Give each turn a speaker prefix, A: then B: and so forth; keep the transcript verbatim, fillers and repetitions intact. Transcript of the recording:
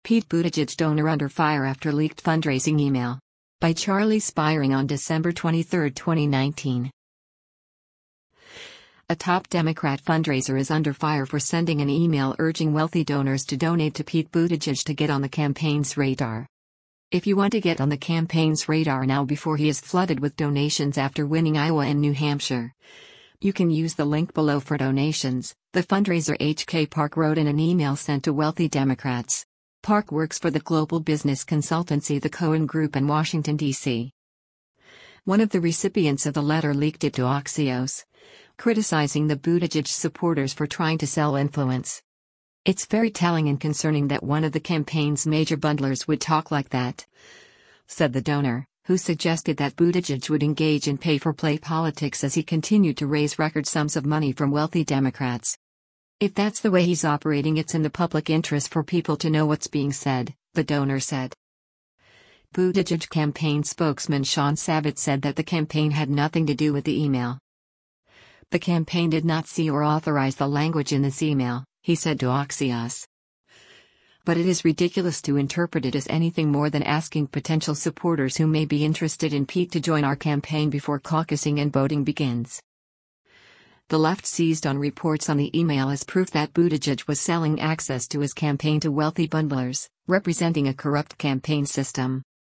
A: Pete Buttigieg donor under fire after leaked fundraising email. By Charlie Spiring on December twenty-third, twenty nineteen. A top Democrat fundraiser is under fire for sending an email urging wealthy donors to donate to Pete Buttigieg to get on the campaign's radar. If you want to get on the campaign's radar now before he is flooded with donations after winning Iowa and New Hampshire, you can use the link below for donations, the fundraiser H K Park wrote in an email sent to wealthy Democrats. Park works for the global business consultancy The Cohen Group in Washington, D C One of the recipients of the letter leaked it to Axios, criticizing the Buttigieg supporters for trying to sell influence. "It's very telling and concerning that one of the campaign's major bundlers would talk like that," said the donor, who suggested that Buttigieg would engage in pay-for-play politics as he continued to raise record sums of money from wealthy Democrats. "If that's the way he's operating, it's in the public interest for people to know what's being said," the donor said. Buttigieg campaign spokesman Sean Savage said that the campaign had nothing to do with the email. "The campaign did not see or authorize the language in this email," he said to Axios. "But it is ridiculous to interpret it as anything more than asking potential supporters who may be interested in Pete to join our campaign before caucusing and voting begins." The left seized on reports on the email as proof that Buttigieg was selling access to his campaign to wealthy bundlers, representing a corrupt campaign system.